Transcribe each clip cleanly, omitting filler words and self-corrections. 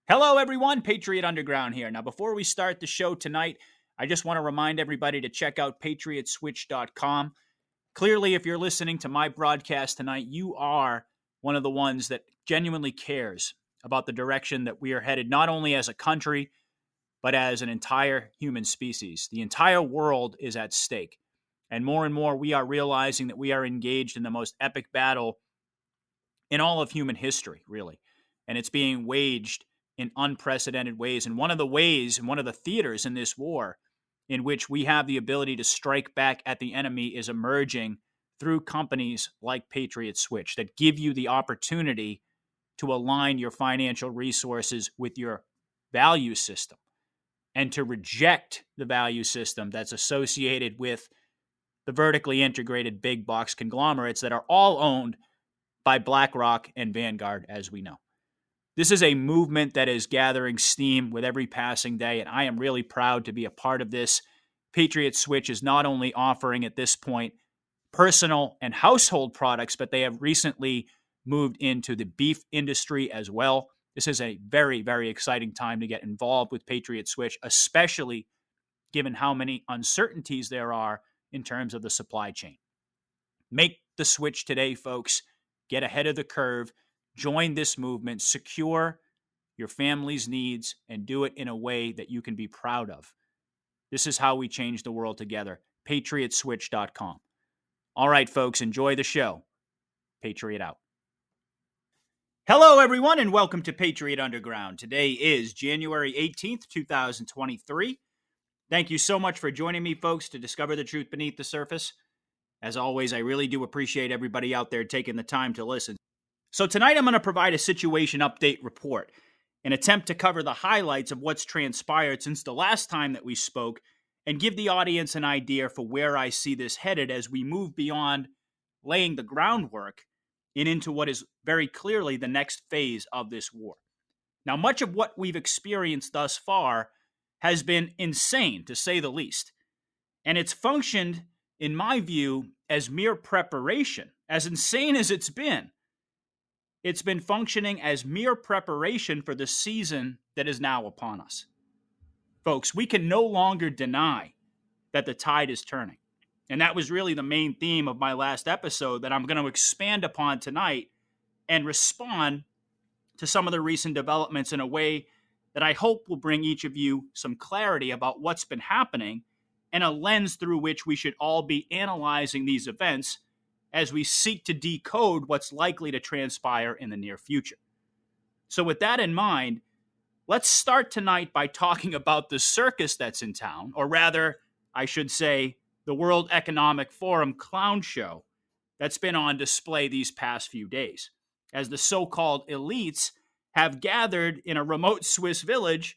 Hello, everyone. Patriot Underground here. Now, before we start the show tonight, I just want to remind everybody to check out patriotswitch.com. Clearly, if you're listening to my broadcast tonight, you are one of the ones that genuinely cares about the direction that we are headed, not only as a country, but as an entire human species. The entire world is at stake. And more, we are realizing that we are engaged in the most epic battle in all of human history, really. And it's being waged in unprecedented ways. And one of the ways, and one of the theaters in this war in which we have the ability to strike back at the enemy is emerging through companies like Patriot Switch that give you the opportunity to align your financial resources with your value system and to reject the value system that's associated with the vertically integrated big box conglomerates that are all owned by BlackRock and Vanguard, as we know. This is a movement that is gathering steam with every passing day, and I am really proud to be a part of this. Patriot Switch is not only offering at this point personal and household products, but they have recently moved into the beef industry as well. This is a very, very exciting time to get involved with Patriot Switch, especially given how many uncertainties there are in terms of the supply chain. Make the switch today, folks. Get ahead of the curve. Join this movement, secure your family's needs, and do it in a way that you can be proud of. This is how we change the world together. PatriotSwitch.com. All right, folks, enjoy the show. Patriot out. Hello, everyone, and welcome to Patriot Underground. Today is January 18th, 2023. Thank you so much for joining me, folks, to discover the truth beneath the surface. As always, I really do appreciate everybody out there taking the time to listen. So tonight I'm going to provide a situation update report, an attempt to cover the highlights of what's transpired since the last time that we spoke and give the audience an idea for where I see this headed as we move beyond laying the groundwork and into what is very clearly the next phase of this war. Now, much of what we've experienced thus far has been insane, to say the least, and it's functioned, in my view, as mere preparation. As insane as it's been functioning as mere preparation for the season that is now upon us. Folks, we can no longer deny that the tide is turning. And that was really the main theme of my last episode that I'm going to expand upon tonight and respond to some of the recent developments in a way that I hope will bring each of you some clarity about what's been happening and a lens through which we should all be analyzing these events as we seek to decode what's likely to transpire in the near future. So with that in mind, let's start tonight by talking about the circus that's in town, or rather, I should say, the World Economic Forum clown show that's been on display these past few days, as the so-called elites have gathered in a remote Swiss village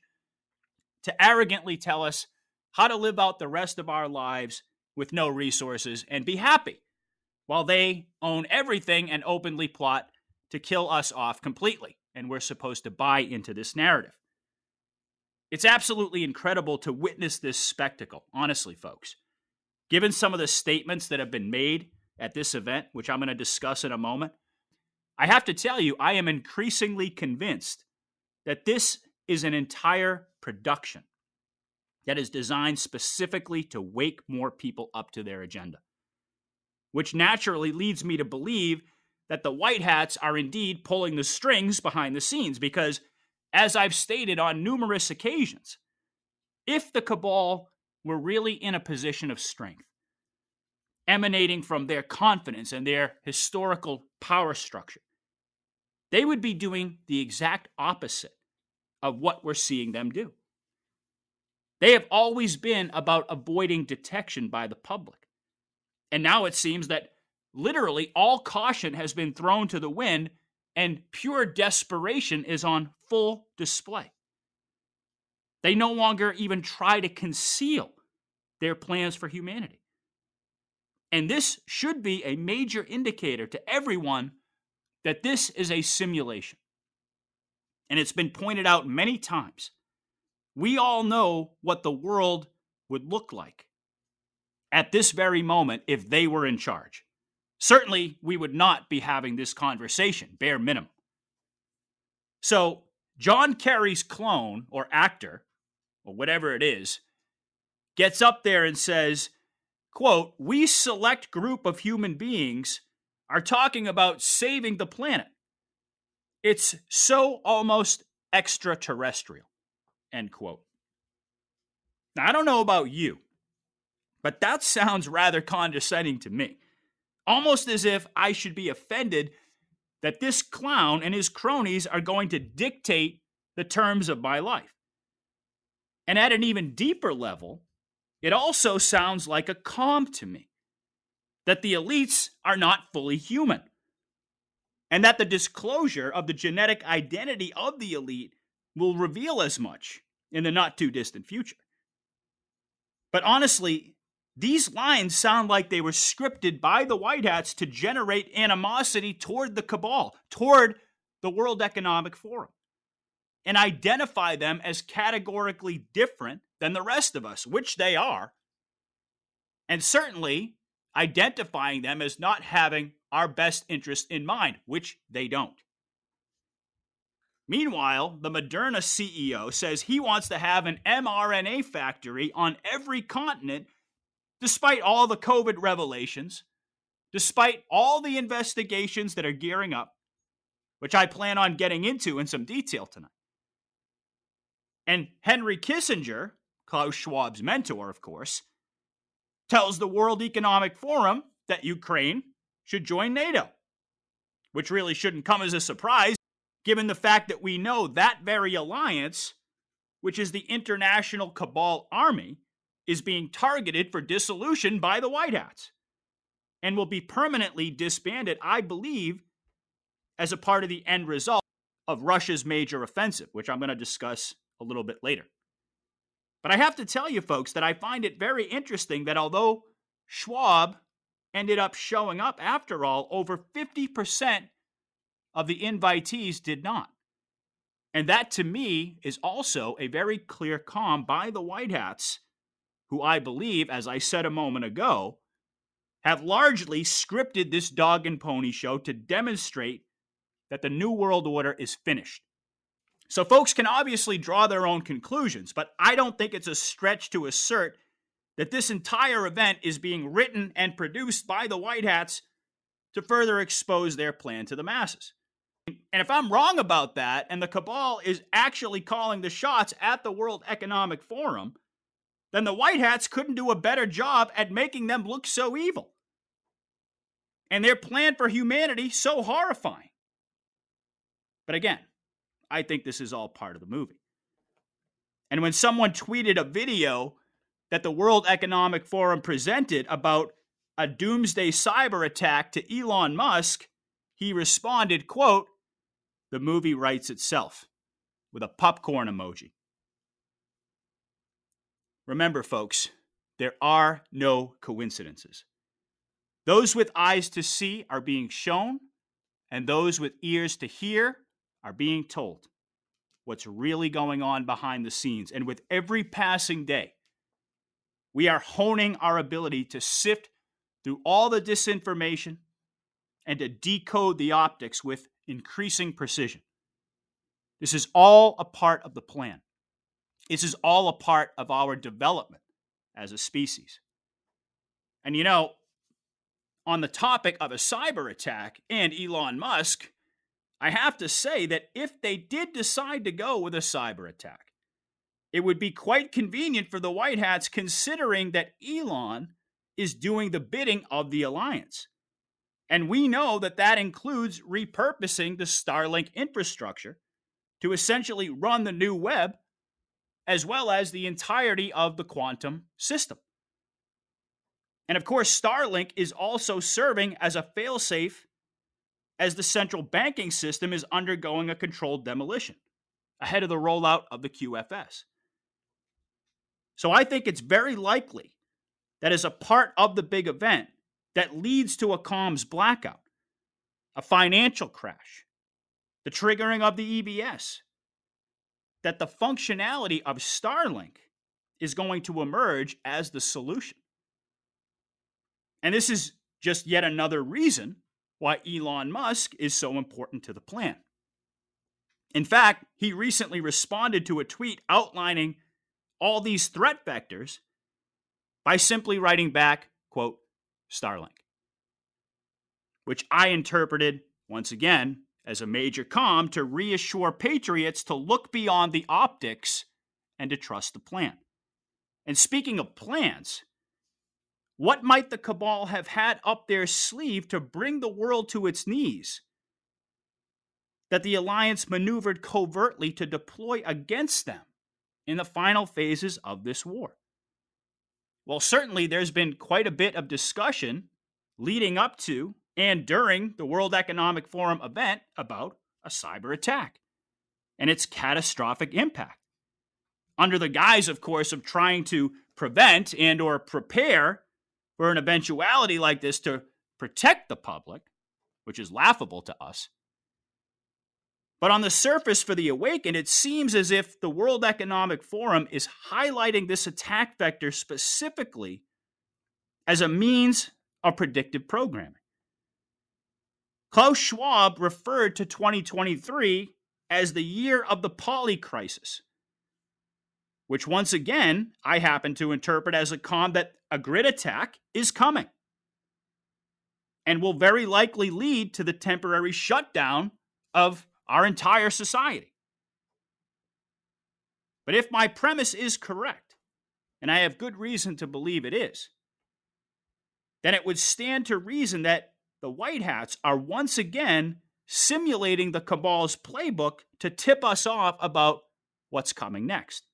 to arrogantly tell us how to live out the rest of our lives with no resources and be happy, while they own everything and openly plot to kill us off completely, and we're supposed to buy into this narrative. It's absolutely incredible to witness this spectacle, honestly, folks. Given some of the statements that have been made at this event, which I'm going to discuss in a moment, I have to tell you, I am increasingly convinced that this is an entire production that is designed specifically to wake more people up to their agenda, which naturally leads me to believe that the white hats are indeed pulling the strings behind the scenes because, as I've stated on numerous occasions, if the cabal were really in a position of strength, emanating from their confidence and their historical power structure, they would be doing the exact opposite of what we're seeing them do. They have always been about avoiding detection by the public. And now it seems that literally all caution has been thrown to the wind and pure desperation is on full display. They no longer even try to conceal their plans for humanity. And this should be a major indicator to everyone that this is a simulation. And it's been pointed out many times. We all know what the world would look like at this very moment if they were in charge. Certainly, we would not be having this conversation, bare minimum. So, John Kerry's clone or actor, or whatever it is, gets up there and says, quote, "We select group of human beings are talking about saving the planet. It's so almost extraterrestrial," end quote. Now, I don't know about you, but that sounds rather condescending to me. Almost as if I should be offended that this clown and his cronies are going to dictate the terms of my life. And at an even deeper level, it also sounds like a calm to me, that the elites are not fully human, and that the disclosure of the genetic identity of the elite will reveal as much in the not too distant future. But honestly, these lines sound like they were scripted by the White Hats to generate animosity toward the cabal, toward the World Economic Forum, and identify them as categorically different than the rest of us, which they are, and certainly identifying them as not having our best interest in mind, which they don't. Meanwhile, the Moderna CEO says he wants to have an mRNA factory on every continent, despite all the COVID revelations, despite all the investigations that are gearing up, which I plan on getting into in some detail tonight. And Henry Kissinger, Klaus Schwab's mentor, of course, tells the World Economic Forum that Ukraine should join NATO, which really shouldn't come as a surprise, given the fact that we know that very alliance, which is the international cabal army, is being targeted for dissolution by the White Hats and will be permanently disbanded, I believe, as a part of the end result of Russia's major offensive, which I'm going to discuss a little bit later. But I have to tell you, folks, that I find it very interesting that although Schwab ended up showing up after all, over 50% of the invitees did not. And that, to me, is also a very clear calm by the White Hats, who I believe, as I said a moment ago, have largely scripted this dog and pony show to demonstrate that the New World Order is finished. So folks can obviously draw their own conclusions, but I don't think it's a stretch to assert that this entire event is being written and produced by the White Hats to further expose their plan to the masses. And if I'm wrong about that, and the cabal is actually calling the shots at the World Economic Forum, then the White Hats couldn't do a better job at making them look so evil, and their plan for humanity so horrifying. But again, I think this is all part of the movie. And when someone tweeted a video that the World Economic Forum presented about a doomsday cyber attack to Elon Musk, he responded, quote, "The movie writes itself," with a popcorn emoji. Remember, folks, there are no coincidences. Those with eyes to see are being shown, and those with ears to hear are being told what's really going on behind the scenes. And with every passing day, we are honing our ability to sift through all the disinformation and to decode the optics with increasing precision. This is all a part of the plan. This is all a part of our development as a species. And you know, on the topic of a cyber attack and Elon Musk, I have to say that if they did decide to go with a cyber attack, it would be quite convenient for the White Hats, considering that Elon is doing the bidding of the alliance. And we know that that includes repurposing the Starlink infrastructure to essentially run the new web, as well as the entirety of the quantum system. And of course, Starlink is also serving as a failsafe as the central banking system is undergoing a controlled demolition ahead of the rollout of the QFS. So I think it's very likely that as a part of the big event that leads to a comms blackout, a financial crash, the triggering of the EBS, that the functionality of Starlink is going to emerge as the solution. And this is just yet another reason why Elon Musk is so important to the plan. In fact, he recently responded to a tweet outlining all these threat vectors by simply writing back, quote, Starlink, which I interpreted, once again, as a major comm to reassure patriots to look beyond the optics and to trust the plan. And speaking of plans, what might the cabal have had up their sleeve to bring the world to its knees that the alliance maneuvered covertly to deploy against them in the final phases of this war? Well, certainly there's been quite a bit of discussion leading up to and during the World Economic Forum event about a cyber attack and its catastrophic impact. Under the guise, of course, of trying to prevent and or prepare for an eventuality like this to protect the public, which is laughable to us. But on the surface for the awakened, it seems as if the World Economic Forum is highlighting this attack vector specifically as a means of predictive programming. Klaus Schwab referred to 2023 as the year of the polycrisis, which once again, I happen to interpret as a comm that a grid attack is coming and will very likely lead to the temporary shutdown of our entire society. But if my premise is correct, and I have good reason to believe it is, then it would stand to reason that the White Hats are once again simulating the cabal's playbook to tip us off about what's coming next.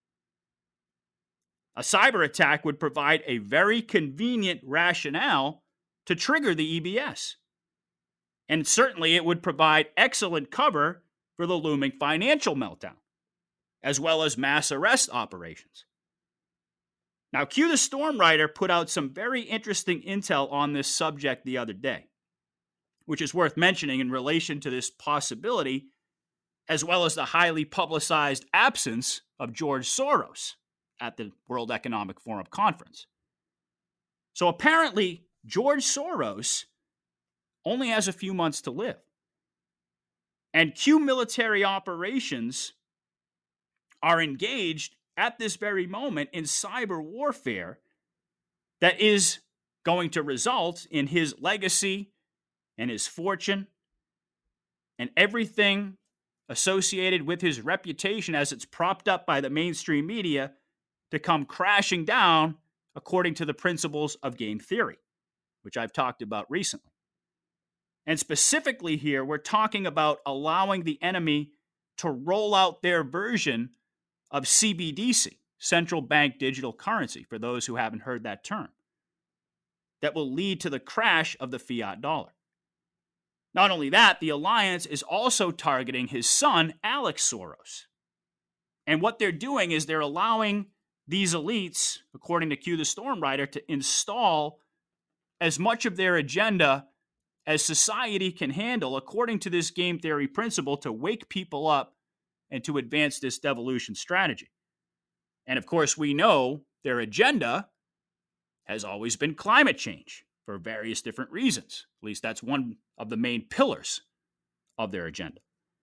A cyber attack would provide a very convenient rationale to trigger the EBS. And certainly it would provide excellent cover for the looming financial meltdown, as well as mass arrest operations. Now, Q the Storm Rider put out some very interesting intel on this subject the other day, which is worth mentioning in relation to this possibility, as well as the highly publicized absence of George Soros at the World Economic Forum conference. So apparently, George Soros only has a few months to live. And Q military operations are engaged at this very moment in cyber warfare that is going to result in his legacy and his fortune and everything associated with his reputation as it's propped up by the mainstream media to come crashing down according to the principles of game theory, which I've talked about recently. And specifically here, we're talking about allowing the enemy to roll out their version of CBDC, central bank digital currency, for those who haven't heard that term, that will lead to the crash of the fiat dollar. Not only that, the alliance is also targeting his son, Alex Soros. And what they're doing is they're allowing these elites, according to Q the Storm Rider, to install as much of their agenda as society can handle, according to this game theory principle, to wake people up and to advance this devolution strategy. And of course, we know their agenda has always been climate change for various different reasons. At least that's one of the main pillars of their agenda.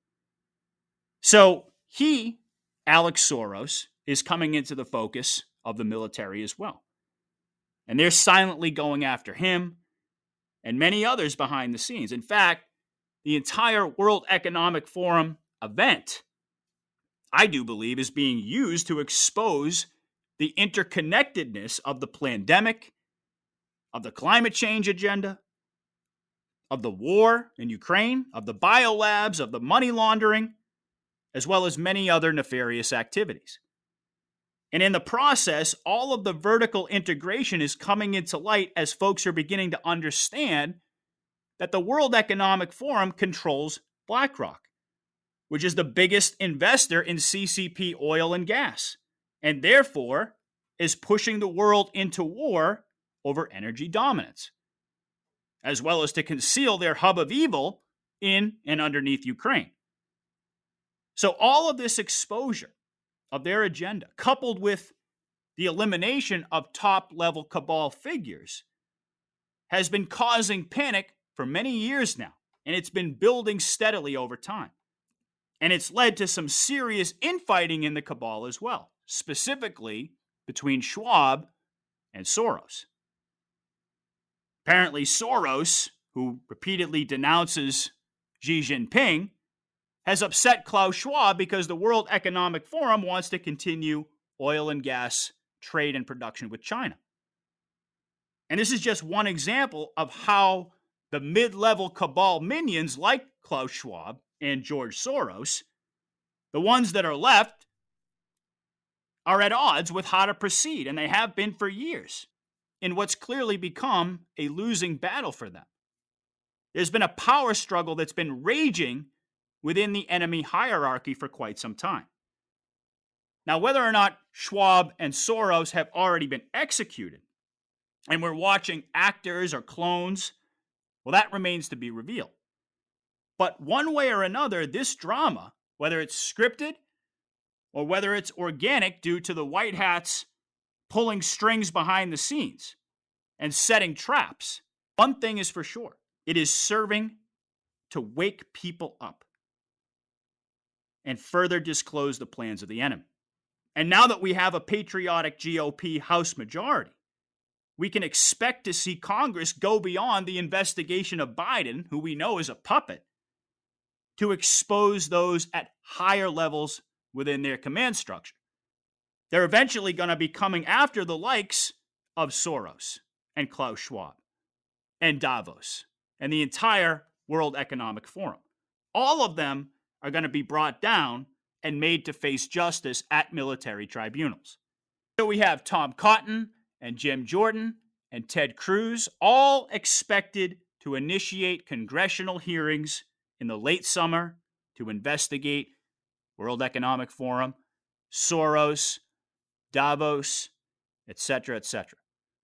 So he, Alex Soros, is coming into the focus of the military as well. And they're silently going after him and many others behind the scenes. In fact, the entire World Economic Forum event, I do believe, is being used to expose the interconnectedness of the pandemic, of the climate change agenda, of the war in Ukraine, of the biolabs, of the money laundering, as well as many other nefarious activities. And in the process, all of the vertical integration is coming into light as folks are beginning to understand that the World Economic Forum controls BlackRock, which is the biggest investor in CCP oil and gas, and therefore is pushing the world into war over energy dominance, as well as to conceal their hub of evil in and underneath Ukraine. So all of this exposure of their agenda, coupled with the elimination of top-level cabal figures, has been causing panic for many years now, and it's been building steadily over time. And it's led to some serious infighting in the cabal as well, specifically between Schwab and Soros. Apparently, Soros, who repeatedly denounces Xi Jinping, has upset Klaus Schwab because the World Economic Forum wants to continue oil and gas trade and production with China. And this is just one example of how the mid-level cabal minions like Klaus Schwab and George Soros, the ones that are left, are at odds with how to proceed, and they have been for years, in what's clearly become a losing battle for them. There's been a power struggle that's been raging within the enemy hierarchy for quite some time. Now, whether or not Schwab and Soros have already been executed, and we're watching actors or clones, well, that remains to be revealed. But one way or another, this drama, whether it's scripted or whether it's organic due to the white hats pulling strings behind the scenes and setting traps, one thing is for sure: it is serving to wake people up and further disclose the plans of the enemy. And now that we have a patriotic GOP House majority, we can expect to see Congress go beyond the investigation of Biden, who we know is a puppet, to expose those at higher levels within their command structure. They're eventually going to be coming after the likes of Soros and Klaus Schwab and Davos and the entire World Economic Forum. All of them are going to be brought down and made to face justice at military tribunals. So we have Tom Cotton and Jim Jordan and Ted Cruz, all expected to initiate congressional hearings in the late summer to investigate World Economic Forum, Soros, Davos, etc., etc.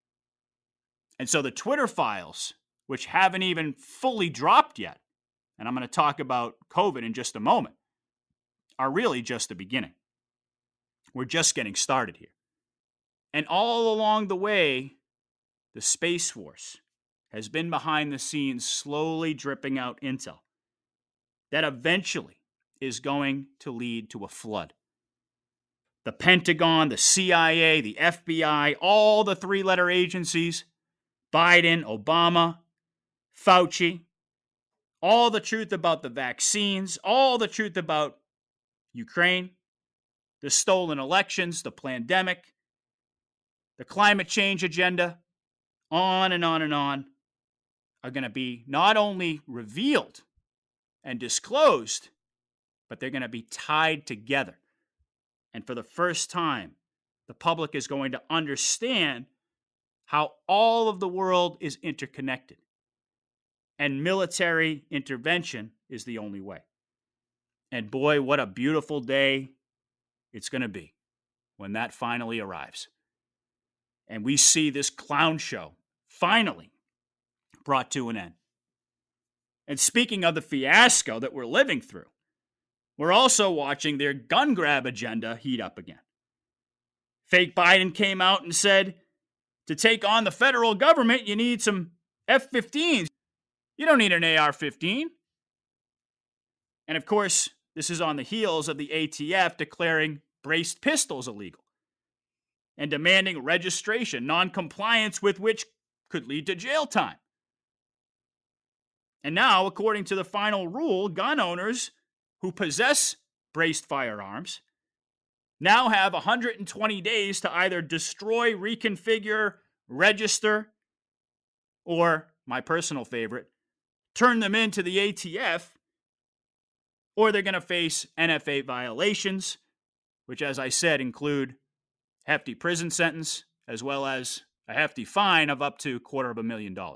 And so the Twitter files, which haven't even fully dropped yet, and I'm going to talk about COVID in just a moment, are really just the beginning. We're just getting started here. And all along the way, the Space Force has been behind the scenes slowly dripping out intel that eventually is going to lead to a flood. The Pentagon, the CIA, the FBI, all the three-letter agencies, Biden, Obama, Fauci, all the truth about the vaccines, all the truth about Ukraine, the stolen elections, the pandemic, the climate change agenda, on and on and on, are going to be not only revealed and disclosed, but they're going to be tied together. And for the first time, the public is going to understand how all of the world is interconnected. And military intervention is the only way. And boy, what a beautiful day it's going to be when that finally arrives. And we see this clown show finally brought to an end. And speaking of the fiasco that we're living through, we're also watching their gun grab agenda heat up again. Fake Biden came out and said, to take on the federal government, you need some F-15s. You don't need an AR-15. And of course, this is on the heels of the ATF declaring braced pistols illegal and demanding registration, non-compliance with which could lead to jail time. And now, according to the final rule, gun owners who possess braced firearms now have 120 days to either destroy, reconfigure, register, or, my personal favorite, turn them into the ATF, or they're going to face NFA violations, which, as I said, include hefty prison sentence as well as a hefty fine of up to $250,000.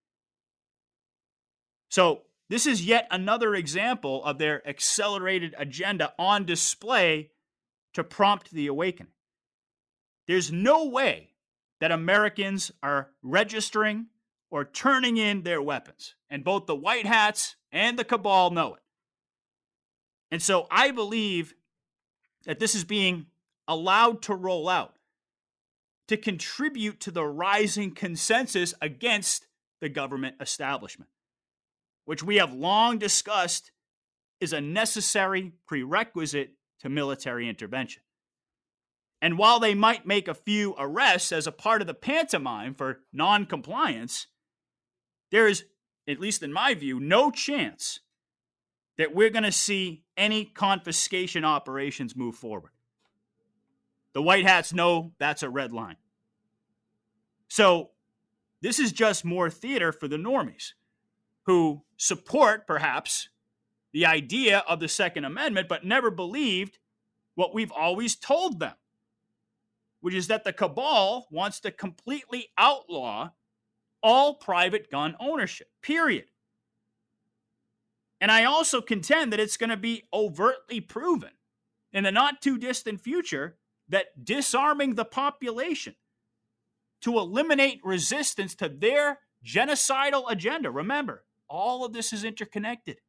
So this is yet another example of their accelerated agenda on display to prompt the awakening. There's no way that Americans are registering or turning in their weapons, and both the white hats and the cabal know it. And so I believe that this is being allowed to roll out to contribute to the rising consensus against the government establishment, which we have long discussed is a necessary prerequisite to military intervention. And while they might make a few arrests as a part of the pantomime for non-compliance, there is, at least in my view, no chance that we're going to see any confiscation operations move forward. The White Hats know that's a red line. So this is just more theater for the normies who support, perhaps, the idea of the Second Amendment, but never believed what we've always told them, which is that the cabal wants to completely outlaw all private gun ownership, period. And I also contend that it's going to be overtly proven in the not too distant future that disarming the population to eliminate resistance to their genocidal agenda, remember, all of this is interconnected,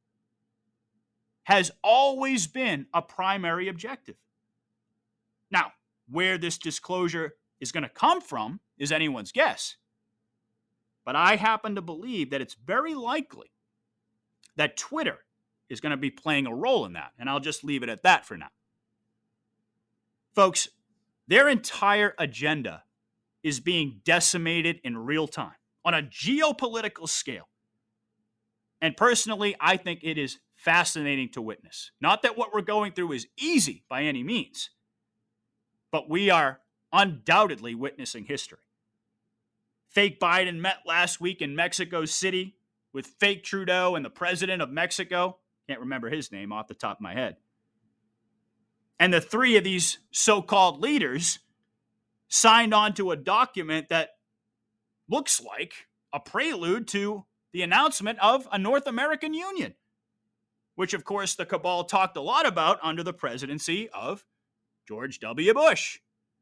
has always been a primary objective. Now, where this disclosure is going to come from is anyone's guess. But I happen to believe that it's very likely that Twitter is going to be playing a role in that. And I'll just leave it at that for now. Folks, their entire agenda is being decimated in real time on a geopolitical scale. And personally, I think it is fascinating to witness. Not that what we're going through is easy by any means, but we are undoubtedly witnessing history. Fake Biden met last week in Mexico City with fake Trudeau and the president of Mexico. Can't remember his name off the top of my head. And the three of these so-called leaders signed on to a document that looks like a prelude to the announcement of a North American Union, which, of course, the cabal talked a lot about under the presidency of George W. Bush.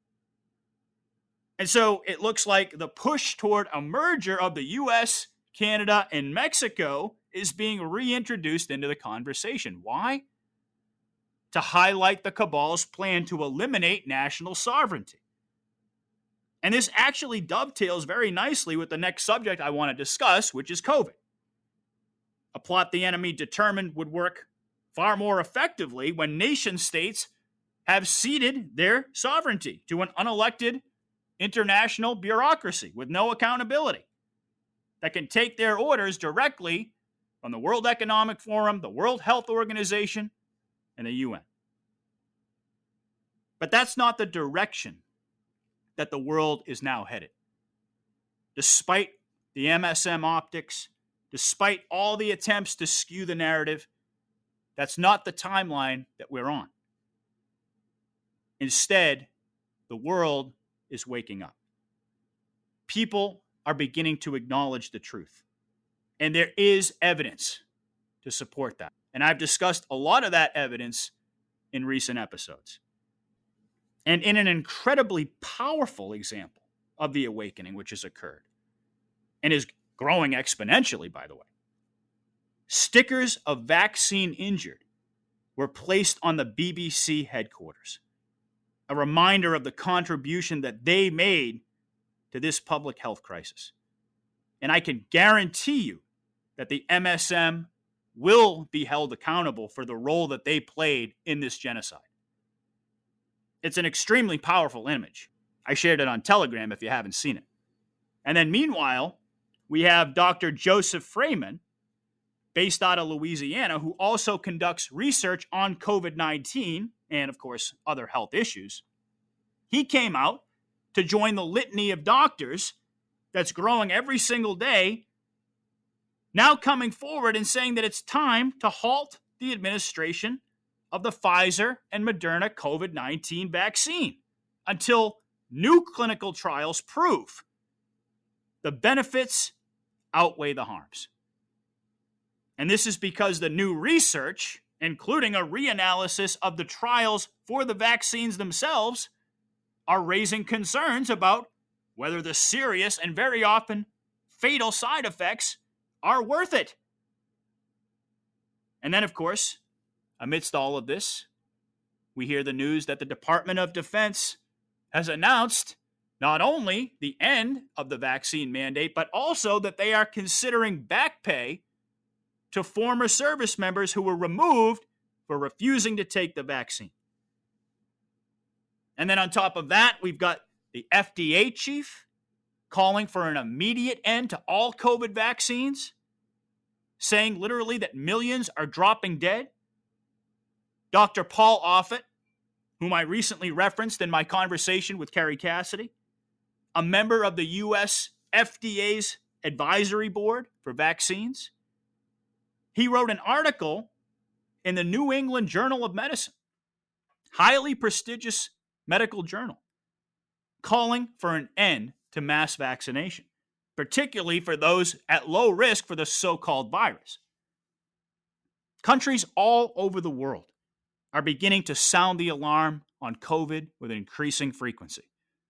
And so it looks like the push toward a merger of the U.S., Canada, and Mexico is being reintroduced into the conversation. Why? To highlight the cabal's plan to eliminate national sovereignty. And this actually dovetails very nicely with the next subject I want to discuss, which is COVID. A plot the enemy determined would work far more effectively when nation states have ceded their sovereignty to an unelected international bureaucracy with no accountability that can take their orders directly from the World Economic Forum, the World Health Organization, and the UN. But that's not the direction that the world is now headed. Despite the MSM optics, despite all the attempts to skew the narrative, that's not the timeline that we're on. Instead, the world is waking up. People are beginning to acknowledge the truth. And there is evidence to support that. And I've discussed a lot of that evidence in recent episodes. And in an incredibly powerful example of the awakening which has occurred, and is growing exponentially, by the way, stickers of vaccine injured were placed on the BBC headquarters, a reminder of the contribution that they made to this public health crisis. And I can guarantee you that the MSM will be held accountable for the role that they played in this genocide. It's an extremely powerful image. I shared it on Telegram if you haven't seen it. And then meanwhile, we have Dr. Joseph Fraiman, based out of Louisiana, who also conducts research on COVID-19 and, of course, other health issues. He came out to join the litany of doctors that's growing every single day, now coming forward and saying that it's time to halt the administration of the Pfizer and Moderna COVID-19 vaccine until new clinical trials prove the benefits outweigh the harms. And this is because the new research, including a reanalysis of the trials for the vaccines themselves, are raising concerns about whether the serious and very often fatal side effects are worth it. And then, of course, amidst all of this, we hear the news that the Department of Defense has announced not only the end of the vaccine mandate, but also that they are considering back pay to former service members who were removed for refusing to take the vaccine. And then on top of that, we've got the FDA chief calling for an immediate end to all COVID vaccines, saying literally that millions are dropping dead. Dr. Paul Offit, whom I recently referenced in my conversation with Kerry Cassidy, a member of the U.S. FDA's advisory board for vaccines, he wrote an article in the New England Journal of Medicine, highly prestigious medical journal, calling for an end to mass vaccination, particularly for those at low risk for the so-called virus. Countries all over the world are beginning to sound the alarm on COVID with increasing frequency.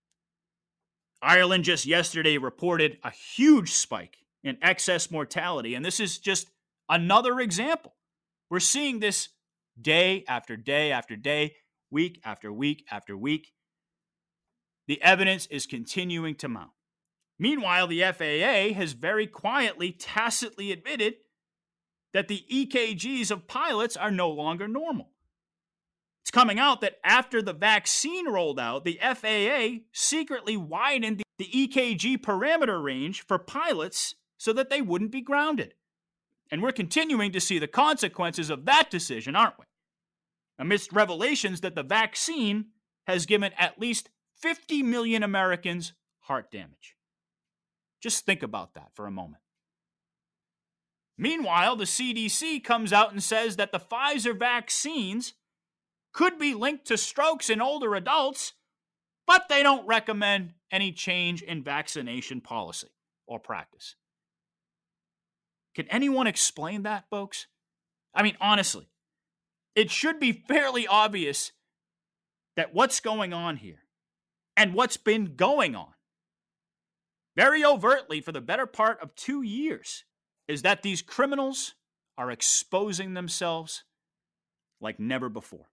Ireland just yesterday reported a huge spike in excess mortality, and this is just another example. We're seeing this day after day after day, week after week after week. The evidence is continuing to mount. Meanwhile, the FAA has very quietly, tacitly admitted that the EKGs of pilots are no longer normal. It's coming out that after the vaccine rolled out, the FAA secretly widened the EKG parameter range for pilots so that they wouldn't be grounded. And we're continuing to see the consequences of that decision, aren't we? Amidst revelations that the vaccine has given at least 50 million Americans heart damage. Just think about that for a moment. Meanwhile, the CDC comes out and says that the Pfizer vaccines could be linked to strokes in older adults, but they don't recommend any change in vaccination policy or practice. Can anyone explain that, folks? I mean, honestly, it should be fairly obvious that what's going on here and what's been going on very overtly for the better part of 2 years is that these criminals are exposing themselves like never before.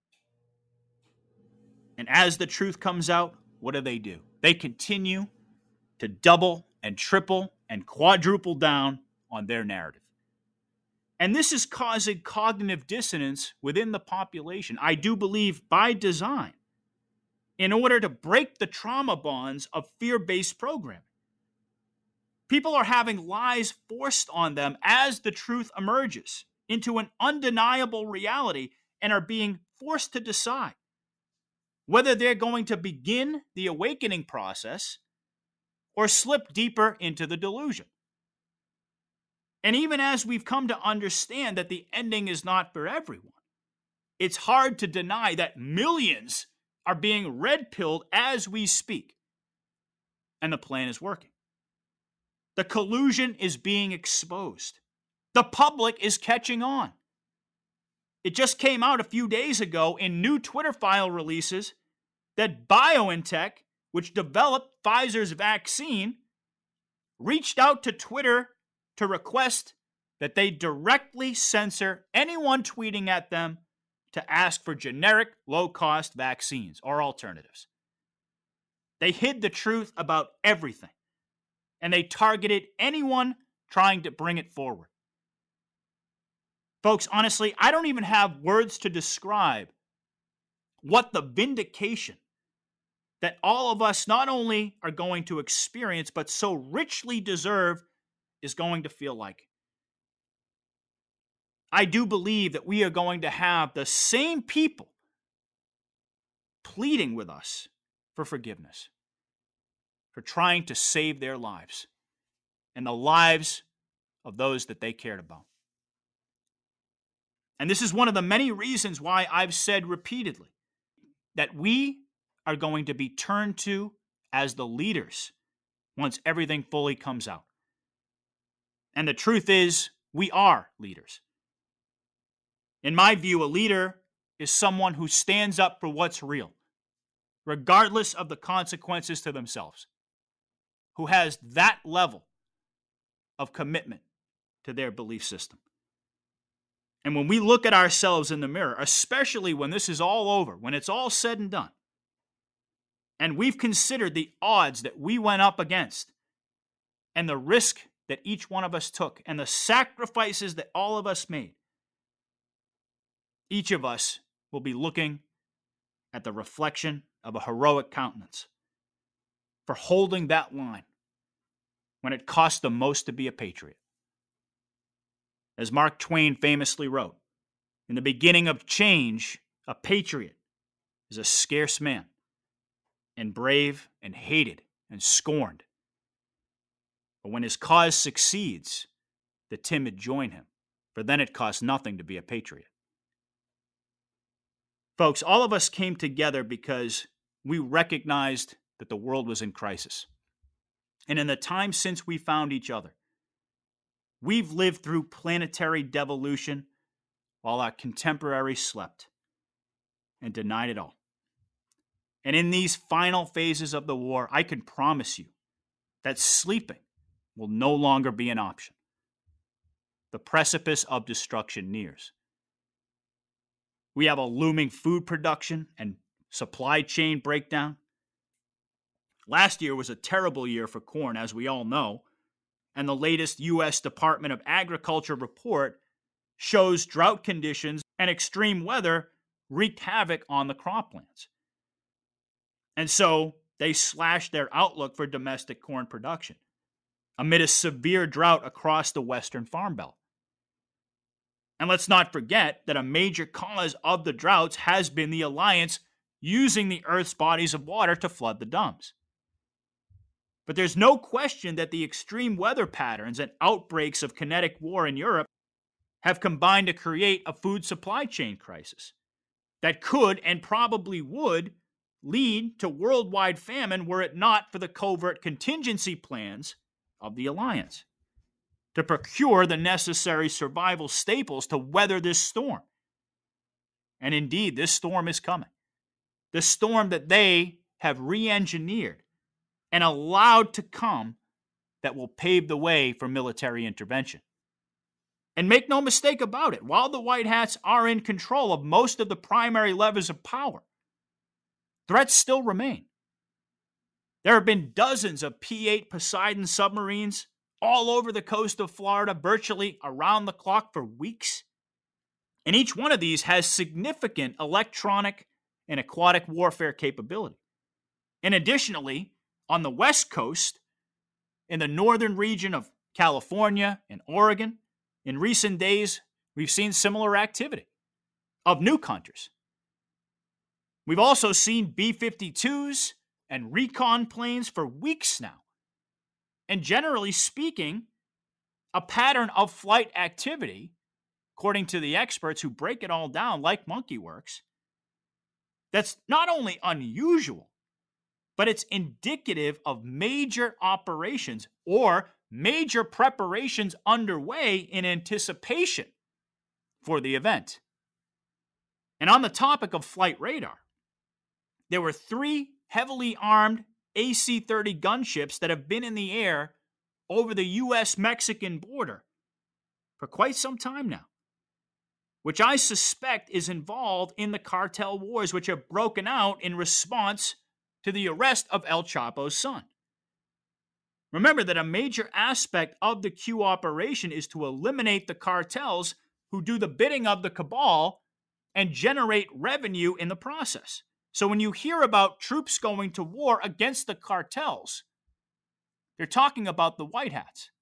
And as the truth comes out, what do? They continue to double and triple and quadruple down on their narrative. And this is causing cognitive dissonance within the population, I do believe by design, in order to break the trauma bonds of fear-based programming. People are having lies forced on them as the truth emerges into an undeniable reality and are being forced to decide whether they're going to begin the awakening process or slip deeper into the delusion. And even as we've come to understand that the ending is not for everyone, it's hard to deny that millions are being red-pilled as we speak. And the plan is working. The collusion is being exposed. The public is catching on. It just came out a few days ago in new Twitter file releases that BioNTech, which developed Pfizer's vaccine, reached out to Twitter to request that they directly censor anyone tweeting at them to ask for generic, low-cost vaccines or alternatives. They hid the truth about everything, and they targeted anyone trying to bring it forward. Folks, honestly, I don't even have words to describe what the vindication that all of us not only are going to experience, but so richly deserve is going to feel like. I do believe that we are going to have the same people pleading with us for forgiveness, for trying to save their lives and the lives of those that they cared about. And this is one of the many reasons why I've said repeatedly that we are going to be turned to as the leaders once everything fully comes out. And the truth is, we are leaders. In my view, a leader is someone who stands up for what's real, regardless of the consequences to themselves, who has that level of commitment to their belief system. And when we look at ourselves in the mirror, especially when this is all over, when it's all said and done, and we've considered the odds that we went up against and the risk that each one of us took and the sacrifices that all of us made, each of us will be looking at the reflection of a heroic countenance for holding that line when it cost the most to be a patriot. As Mark Twain famously wrote, in the beginning of change, a patriot is a scarce man, and brave and hated and scorned. But when his cause succeeds, the timid join him, for then it costs nothing to be a patriot. Folks, all of us came together because we recognized that the world was in crisis. And in the time since we found each other, we've lived through planetary devolution while our contemporaries slept and denied it all. And in these final phases of the war, I can promise you that sleeping will no longer be an option. The precipice of destruction nears. We have a looming food production and supply chain breakdown. Last year was a terrible year for corn, as we all know, and the latest U.S. Department of Agriculture report shows drought conditions and extreme weather wreaked havoc on the croplands. And so they slashed their outlook for domestic corn production amid a severe drought across the Western Farm Belt. And let's not forget that a major cause of the droughts has been the alliance using the Earth's bodies of water to flood the dumps. But there's no question that the extreme weather patterns and outbreaks of kinetic war in Europe have combined to create a food supply chain crisis that could and probably would lead to worldwide famine were it not for the covert contingency plans of the alliance to procure the necessary survival staples to weather this storm. And indeed, this storm is coming. The storm that they have re-engineered and allowed to come that will pave the way for military intervention. And make no mistake about it, while the White Hats are in control of most of the primary levers of power, threats still remain. There have been dozens of P-8 Poseidon submarines all over the coast of Florida, virtually around the clock for weeks. And each one of these has significant electronic and aquatic warfare capability. And additionally, on the West Coast, in the northern region of California and Oregon, in recent days, we've seen similar activity of nuke hunters. We've also seen B-52s and recon planes for weeks now. And generally speaking, a pattern of flight activity, according to the experts who break it all down like MonkeyWorks, that's not only unusual, but it's indicative of major operations or major preparations underway in anticipation for the event. And on the topic of flight radar, there were 3 heavily armed AC-30 gunships that have been in the air over the U.S.-Mexican border for quite some time now, which I suspect is involved in the cartel wars which have broken out in response to the arrest of El Chapo's son. Remember that a major aspect of the Q operation is to eliminate the cartels who do the bidding of the cabal and generate revenue in the process. So when you hear about troops going to war against the cartels, they're talking about the White Hats.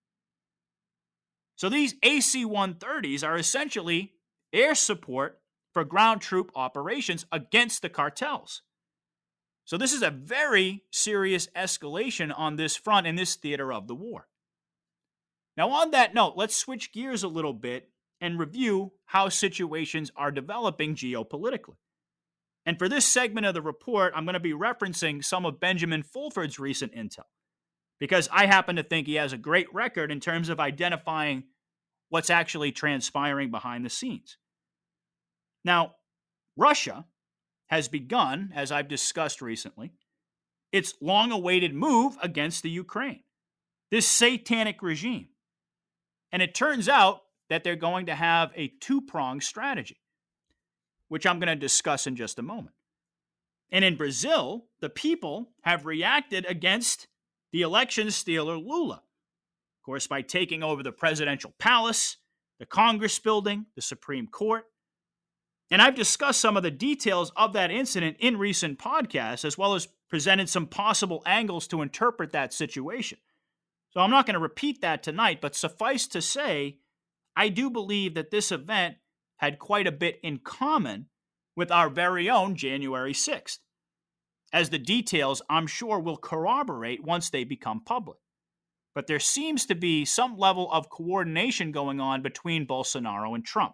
So these AC-130s are essentially air support for ground troop operations against the cartels. So this is a very serious escalation on this front in this theater of the war. Now on that note, let's switch gears a little bit and review how situations are developing geopolitically. And for this segment of the report, I'm going to be referencing some of Benjamin Fulford's recent intel, because I happen to think he has a great record in terms of identifying what's actually transpiring behind the scenes. Now, Russia has begun, as I've discussed recently, its long-awaited move against the Ukraine, this satanic regime. And it turns out that they're going to have a 2-pronged strategy, which I'm going to discuss in just a moment. And in Brazil, the people have reacted against the election stealer Lula, course, by taking over the presidential palace, the Congress building, the Supreme Court. And I've discussed some of the details of that incident in recent podcasts, as well as presented some possible angles to interpret that situation. So I'm not going to repeat that tonight, but suffice to say, I do believe that this event had quite a bit in common with our very own January 6th, as the details, I'm sure, will corroborate once they become public. But there seems to be some level of coordination going on between Bolsonaro and Trump.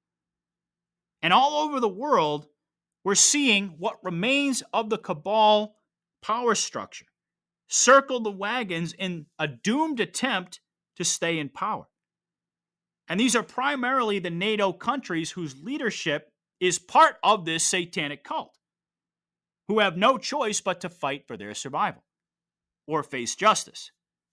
And all over the world, we're seeing what remains of the cabal power structure circle the wagons in a doomed attempt to stay in power. And these are primarily the NATO countries whose leadership is part of this satanic cult, who have no choice but to fight for their survival or face justice.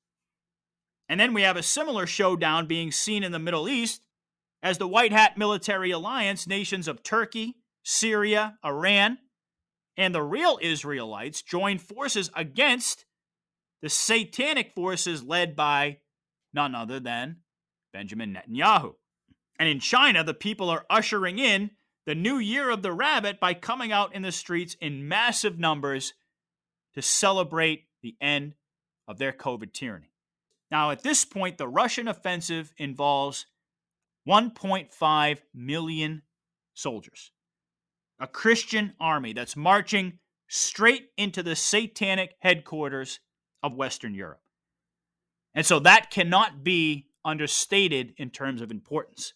And then we have a similar showdown being seen in the Middle East as the White Hat military alliance nations of Turkey, Syria, Iran, and the real Israelites join forces against the satanic forces led by none other than Benjamin Netanyahu. And in China, the people are ushering in the new year of the rabbit by coming out in the streets in massive numbers to celebrate the end of their COVID tyranny. Now, at this point, the Russian offensive involves 1.5 million soldiers, a Christian army that's marching straight into the satanic headquarters of Western Europe. And so that cannot be understated in terms of importance.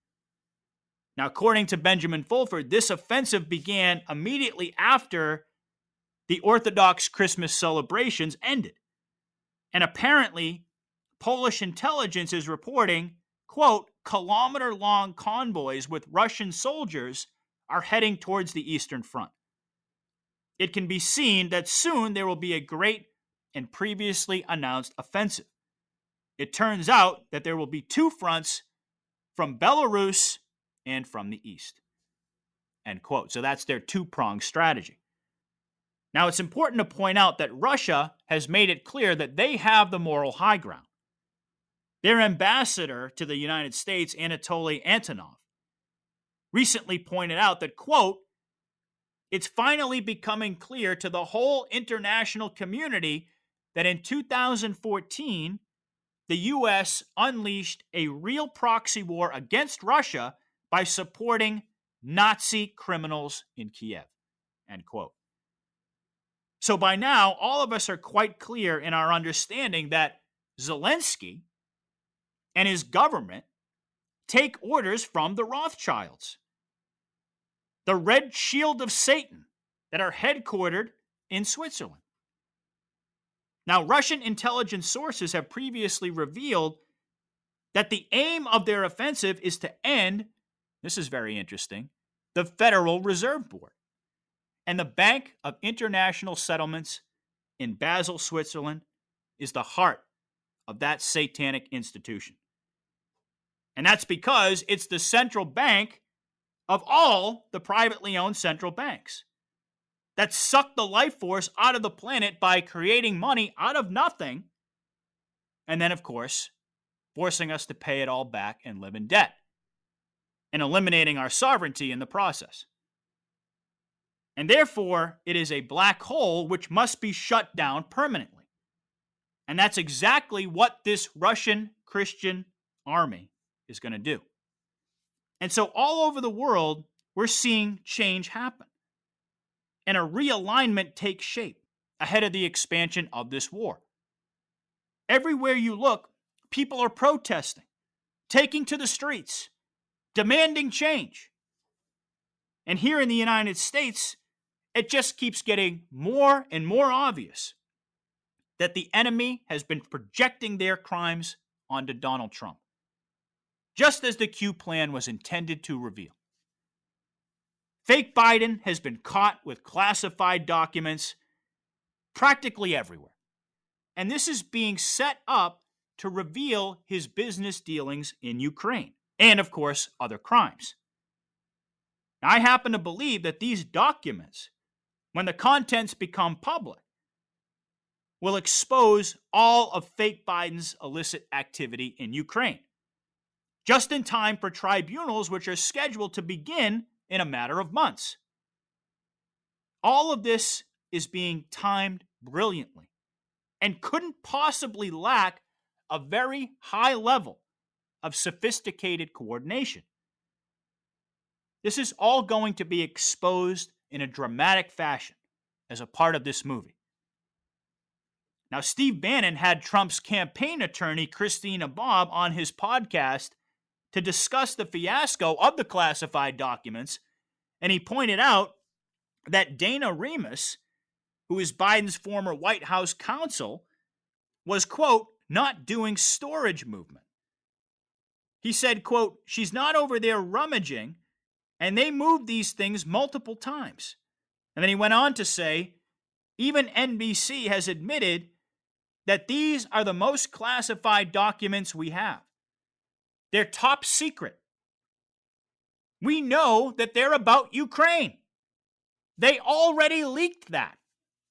Now, according to Benjamin Fulford, this offensive began immediately after the Orthodox Christmas celebrations ended. And apparently, Polish intelligence is reporting, quote, kilometer-long convoys with Russian soldiers are heading towards the Eastern Front. It can be seen that soon there will be a great and previously announced offensive. It turns out that there will be two fronts from Belarus and from the East. End quote. So that's their two-pronged strategy. Now, it's important to point out that Russia has made it clear that they have the moral high ground. Their ambassador to the United States, Anatoly Antonov, recently pointed out that, quote, it's finally becoming clear to the whole international community that in 2014, the U.S. unleashed a real proxy war against Russia by supporting Nazi criminals in Kiev, end quote. So by now, all of us are quite clear in our understanding that Zelensky and his government take orders from the Rothschilds, the Red Shield of Satan that are headquartered in Switzerland. Now, Russian intelligence sources have previously revealed that the aim of their offensive is to end, this is very interesting, the Federal Reserve Board and the Bank of International Settlements in Basel, Switzerland, is the heart of that satanic institution. And that's because it's the central bank of all the privately owned central banks that suck the life force out of the planet by creating money out of nothing, and then, of course, forcing us to pay it all back and live in debt, and eliminating our sovereignty in the process. And therefore, it is a black hole which must be shut down permanently. And that's exactly what this Russian Christian army is going to do. And so all over the world, we're seeing change happen and a realignment take shape ahead of the expansion of this war. Everywhere you look, people are protesting, taking to the streets, demanding change. And here in the United States, it just keeps getting more and more obvious that the enemy has been projecting their crimes onto Donald Trump, just as the Q plan was intended to reveal. Fake Biden has been caught with classified documents practically everywhere. And this is being set up to reveal his business dealings in Ukraine and, of course, other crimes. Now, I happen to believe that these documents, when the contents become public, will expose all of fake Biden's illicit activity in Ukraine, just in time for tribunals which are scheduled to begin in a matter of months. All of this is being timed brilliantly and couldn't possibly lack a very high level of sophisticated coordination. This is all going to be exposed in a dramatic fashion as a part of this movie. Now, Steve Bannon had Trump's campaign attorney, Christina Bobb, on his podcast to discuss the fiasco of the classified documents, and he pointed out that Dana Remus, who is Biden's former White House counsel, was, quote, not doing storage movement. He said, quote, she's not over there rummaging, and they moved these things multiple times. And then he went on to say, even NBC has admitted that these are the most classified documents we have. They're top secret. We know that they're about Ukraine. They already leaked that.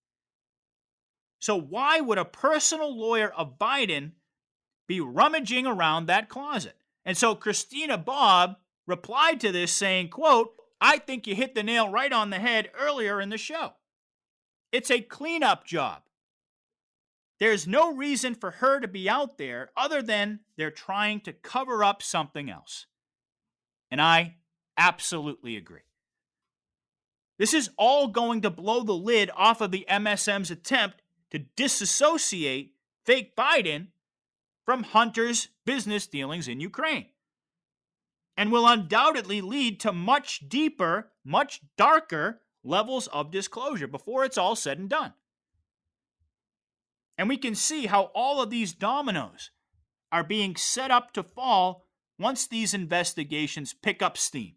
So why would a personal lawyer of Biden be rummaging around that closet? And so Christina Bobb replied to this saying, quote, I think you hit the nail right on the head earlier in the show. It's a cleanup job. There's no reason for her to be out there other than they're trying to cover up something else. And I absolutely agree. This is all going to blow the lid off of the MSM's attempt to disassociate fake Biden from Hunter's business dealings in Ukraine, and will undoubtedly lead to much deeper, much darker levels of disclosure before it's all said and done. And we can see how all of these dominoes are being set up to fall once these investigations pick up steam.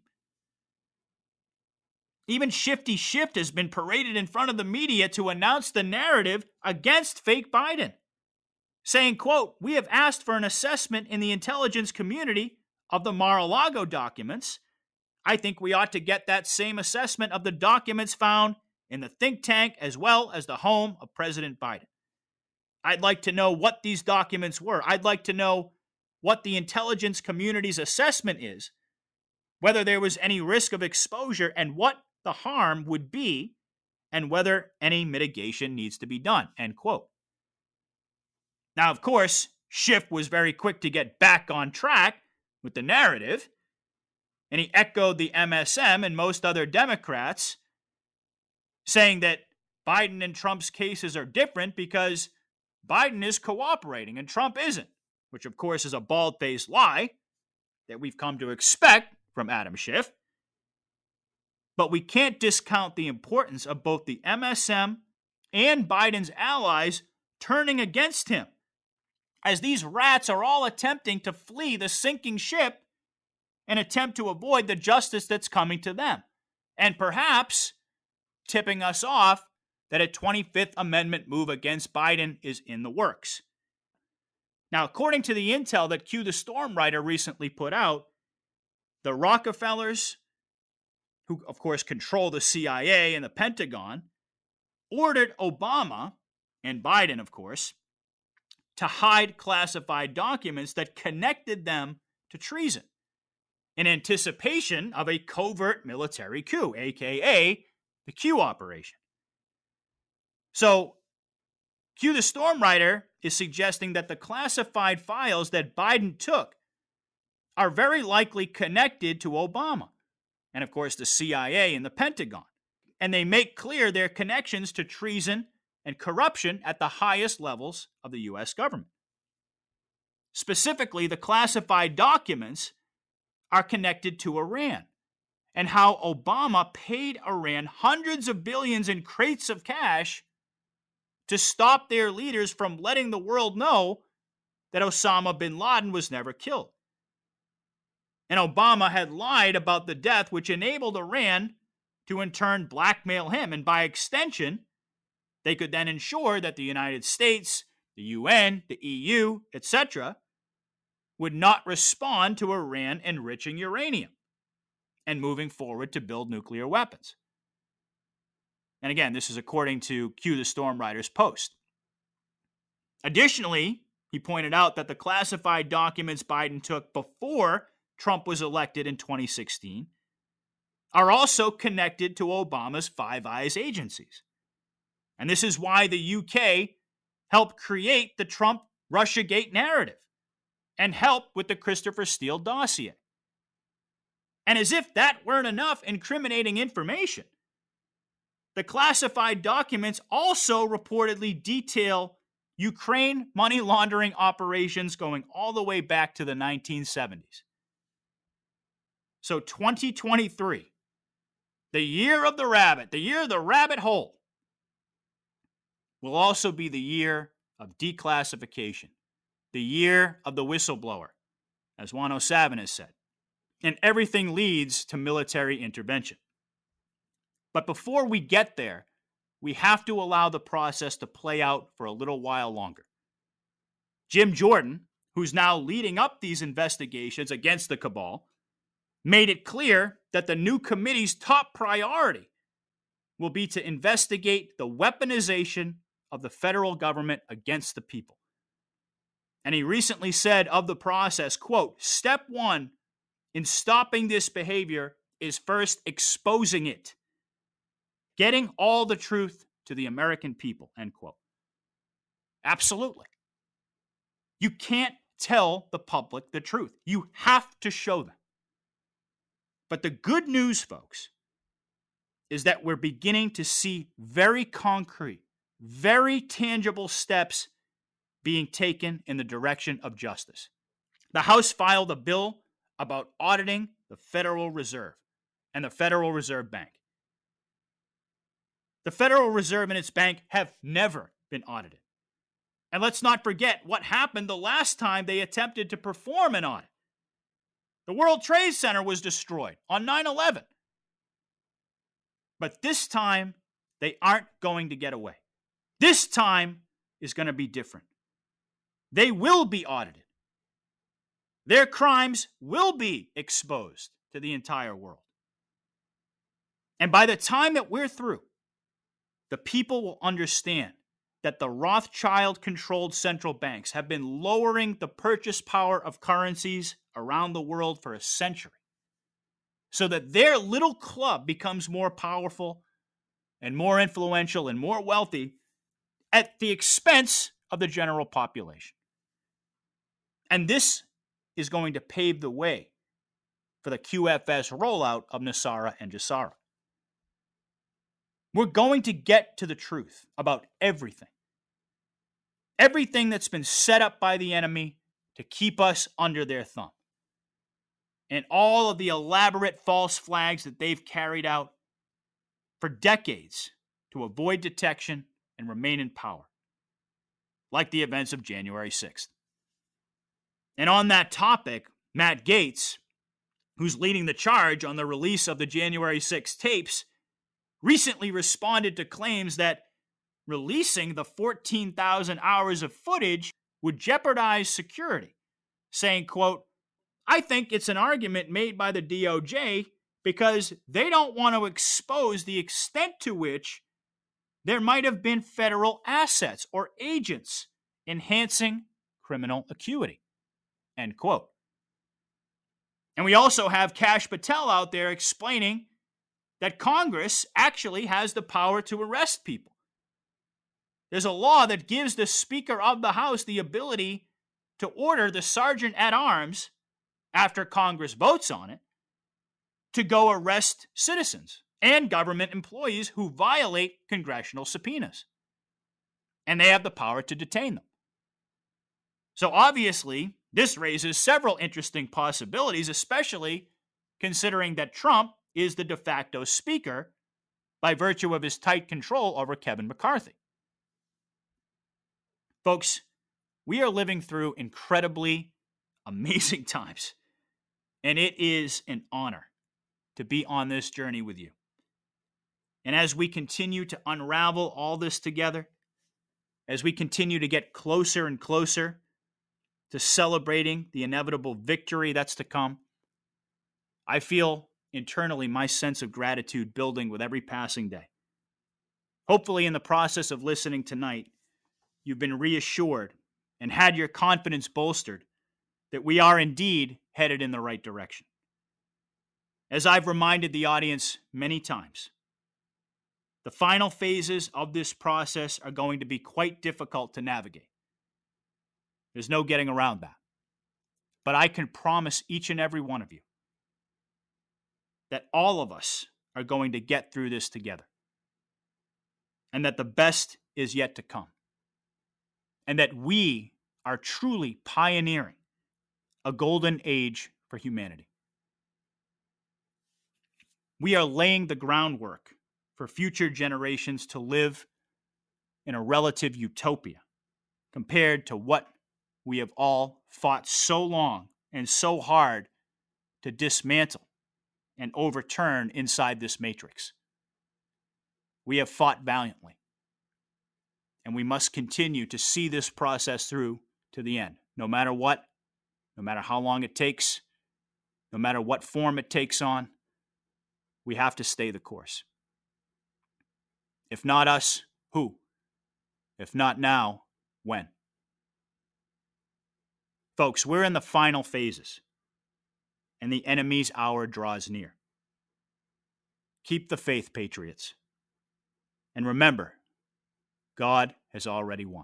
Even Shifty Schiff has been paraded in front of the media to announce the narrative against fake Biden, saying, quote, we have asked for an assessment in the intelligence community of the Mar-a-Lago documents. I think we ought to get that same assessment of the documents found in the think tank as well as the home of President Biden. I'd like to know what these documents were. I'd like to know what the intelligence community's assessment is, whether there was any risk of exposure and what the harm would be, and whether any mitigation needs to be done, end quote. Now, of course, Schiff was very quick to get back on track with the narrative, and he echoed the MSM and most other Democrats, saying that Biden and Trump's cases are different because Biden is cooperating and Trump isn't, which of course is a bald-faced lie that we've come to expect from Adam Schiff. But we can't discount the importance of both the MSM and Biden's allies turning against him, as these rats are all attempting to flee the sinking ship and attempt to avoid the justice that's coming to them, and perhaps tipping us off that a 25th Amendment move against Biden is in the works. Now, according to the intel that Q the Storm Writer recently put out, the Rockefellers, who of course control the CIA and the Pentagon, ordered Obama, and Biden of course, to hide classified documents that connected them to treason in anticipation of a covert military coup, aka the Q operation. So, Q the Storm Writer is suggesting that the classified files that Biden took are very likely connected to Obama, and of course the CIA and the Pentagon. And they make clear their connections to treason and corruption at the highest levels of the U.S. government. Specifically, the classified documents are connected to Iran, and how Obama paid Iran hundreds of billions in crates of cash to stop their leaders from letting the world know that Osama bin Laden was never killed. And Obama had lied about the death, which enabled Iran to in turn blackmail him, and by extension, they could then ensure that the United States, the UN, the EU, etc., would not respond to Iran enriching uranium and moving forward to build nuclear weapons. And again, this is according to Q the Storm Writer's post. Additionally, he pointed out that the classified documents Biden took before Trump was elected in 2016 are also connected to Obama's Five Eyes agencies. And this is why the UK helped create the Trump Russiagate narrative and helped with the Christopher Steele dossier. And as if that weren't enough incriminating information, the classified documents also reportedly detail Ukraine money laundering operations going all the way back to the 1970s. So 2023, the year of the rabbit, the year of the rabbit hole, will also be the year of declassification, the year of the whistleblower, as Juan O'Savin has said. And everything leads to military intervention. But before we get there, we have to allow the process to play out for a little while longer. Jim Jordan, who's now leading up these investigations against the cabal, made it clear that the new committee's top priority will be to investigate the weaponization of the federal government against the people. And he recently said of the process, quote, "Step one in stopping this behavior is first exposing it, getting all the truth to the American people," end quote. Absolutely. You can't tell the public the truth. You have to show them. But the good news, folks, is that we're beginning to see very concrete, very tangible steps being taken in the direction of justice. The House filed a bill about auditing the Federal Reserve and the Federal Reserve Bank. The Federal Reserve and its bank have never been audited. And let's not forget what happened the last time they attempted to perform an audit. The World Trade Center was destroyed on 9/11. But this time, they aren't going to get away. This time is going to be different. They will be audited. Their crimes will be exposed to the entire world. And by the time that we're through, the people will understand that the Rothschild-controlled central banks have been lowering the purchase power of currencies around the world for a century, so that their little club becomes more powerful and more influential and more wealthy at the expense of the general population. And this is going to pave the way for the QFS rollout of NESARA and GESARA. We're going to get to the truth about everything. Everything that's been set up by the enemy to keep us under their thumb. And all of the elaborate false flags that they've carried out for decades to avoid detection and remain in power, like the events of January 6th. And on that topic, Matt Gaetz, who's leading the charge on the release of the January 6th tapes, recently responded to claims that releasing the 14,000 hours of footage would jeopardize security, saying, quote, "I think it's an argument made by the DOJ because they don't want to expose the extent to which there might have been federal assets or agents enhancing criminal acuity," end quote. And we also have Kash Patel out there explaining that Congress actually has the power to arrest people. There's a law that gives the Speaker of the House the ability to order the Sergeant at Arms, after Congress votes on it, to go arrest citizens and government employees who violate congressional subpoenas. And they have the power to detain them. So obviously, this raises several interesting possibilities, especially considering that Trump is the de facto speaker by virtue of his tight control over Kevin McCarthy. Folks, we are living through incredibly amazing times, and it is an honor to be on this journey with you. And as we continue to unravel all this together, as we continue to get closer and closer to celebrating the inevitable victory that's to come, I feel internally my sense of gratitude building with every passing day. Hopefully, in the process of listening tonight, you've been reassured and had your confidence bolstered that we are indeed headed in the right direction. As I've reminded the audience many times, the final phases of this process are going to be quite difficult to navigate. There's no getting around that. But I can promise each and every one of you that all of us are going to get through this together, and that the best is yet to come, and that we are truly pioneering a golden age for humanity. We are laying the groundwork for future generations to live in a relative utopia compared to what we have all fought so long and so hard to dismantle and overturn inside this matrix. We have fought valiantly, and we must continue to see this process through to the end, no matter what, no matter how long it takes, no matter what form it takes on. We have to stay the course. If not us, who? If not now, when? Folks, we're in the final phases, and the enemy's hour draws near. Keep the faith, patriots. And remember, God has already won.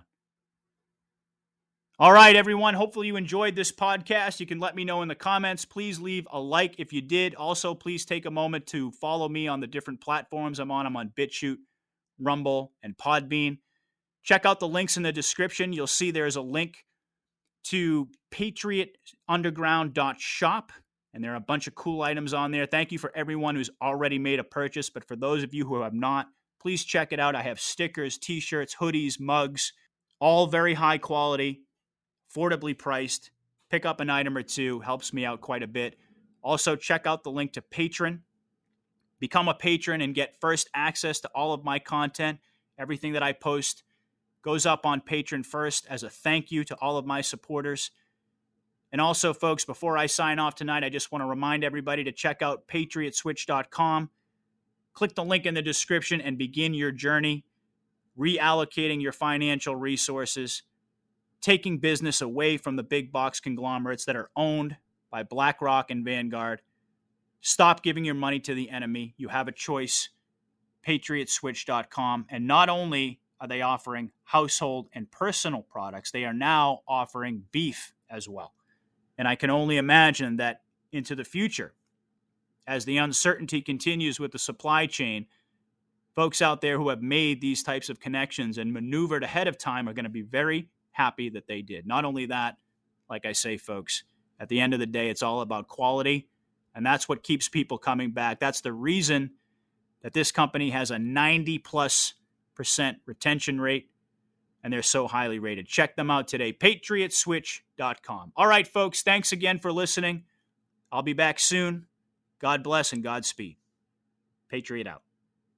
All right, everyone. Hopefully you enjoyed this podcast. You can let me know in the comments. Please leave a like if you did. Also, please take a moment to follow me on the different platforms I'm on. I'm on BitChute, Rumble, and Podbean. Check out the links in the description. You'll see there's a link to patriotunderground.shop, and there are a bunch of cool items on there. Thank you for everyone who's already made a purchase, but for those of you who have not, please check it out. I have stickers, t-shirts, hoodies, mugs, all very high quality, affordably priced. Pick up an item or two, helps me out quite a bit. Also, check out the link to Patreon. Become a patron and get first access to all of my content. Everything that I post goes up on Patreon first as a thank you to all of my supporters. And also, folks, before I sign off tonight, I just want to remind everybody to check out patriotswitch.com. Click the link in the description and begin your journey, reallocating your financial resources, taking business away from the big box conglomerates that are owned by BlackRock and Vanguard. Stop giving your money to the enemy. You have a choice. patriotswitch.com. And not only are they offering household and personal products, they are now offering beef as well. And I can only imagine that into the future, as the uncertainty continues with the supply chain, folks out there who have made these types of connections and maneuvered ahead of time are going to be very happy that they did. Not only that, like I say, folks, at the end of the day, it's all about quality, and that's what keeps people coming back. That's the reason that this company has a 90+% retention rate, and they're so highly rated. Check them out today, patriotswitch.com. All right, folks, thanks again for listening. I'll be back soon. God bless and Godspeed. Patriot out.